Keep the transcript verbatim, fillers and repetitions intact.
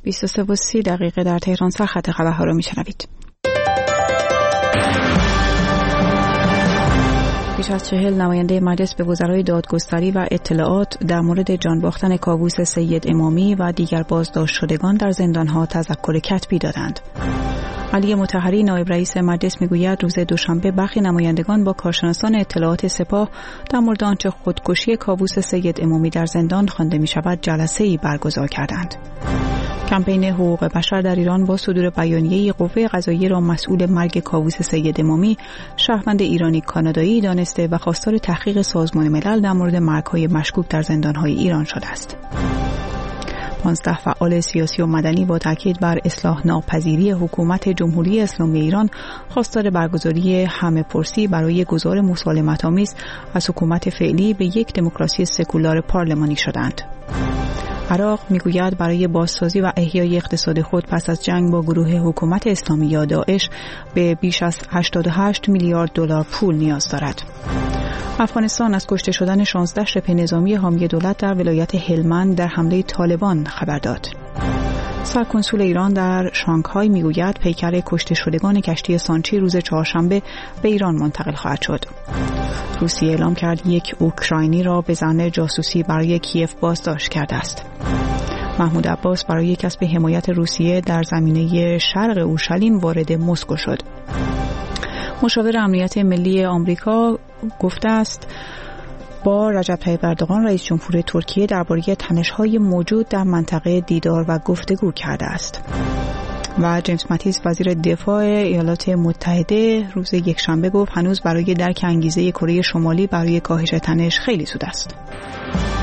بیست و سه و سی دقیقه در تهران سرخط خبرها را میشنوید. بیش از چهل نماینده مجلس به وزرای دادگستری و اطلاعات در مورد جان باختن کاووس سید امامی و دیگر بازداشت شدگان در زندانها تذکر کتبی دادند. علی مطهری نایب رئیس مجلس میگوید روز دوشنبه برخی نمایندگان با کارشناسان اطلاعات سپاه در مورد آنچه خودکشی کاووس سید امامی در زندان خوانده می شود جلسه‌ای برگزار کردند. کمپین حقوق بشر در ایران با صدور بیانیه قوه قضاییه را مسئول مرگ کاووس سید امامی شهروند ایرانی کانادایی دانسته و خواستار تحقیق سازمان ملل در مورد مرگ‌های مشکوک در زندان‌های ایران شده است. پانزده فعال سیاسی و مدنی با تاکید بر اصلاح ناپذیری حکومت جمهوری اسلامی ایران خواستار برگزاری همه پرسی برای گزار مسالمت‌آمیز از حکومت فعلی به یک دموکراسی سکولار پارلمانی شدند. عراق میگوید برای بازسازی و احیای اقتصاد خود پس از جنگ با گروه حکومت اسلامی یا داعش به بیش از هشتاد و هشت میلیارد دلار پول نیاز دارد. افغانستان از کشته شدن شانزده شبه نظامی حامی دولت در ولایت هلمند در حمله طالبان خبر داد. سرکنسول ایران در شانگهای میگوید پیکر کشته شدگان کشتی سانچی روز چهارشنبه به ایران منتقل خواهد شد. روسیه اعلام کرد یک اوکراینی را به ظن جاسوسی برای کیف بازداشت کرده است. محمود عباس برای کسب حمایت روسیه در زمینه شرق اورشلیم وارد مسکو شد. مشاور امنیت ملی آمریکا گفته است با رجب طیب اردوغان رئیس جمهور ترکیه درباره تنش‌های موجود در منطقه دیدار و گفتگو کرده است. و جیمز ماتیس وزیر دفاع ایالات متحده روز یکشنبه گفت هنوز برای درک انگیزه کره شمالی برای کاهش تنش خیلی زود است.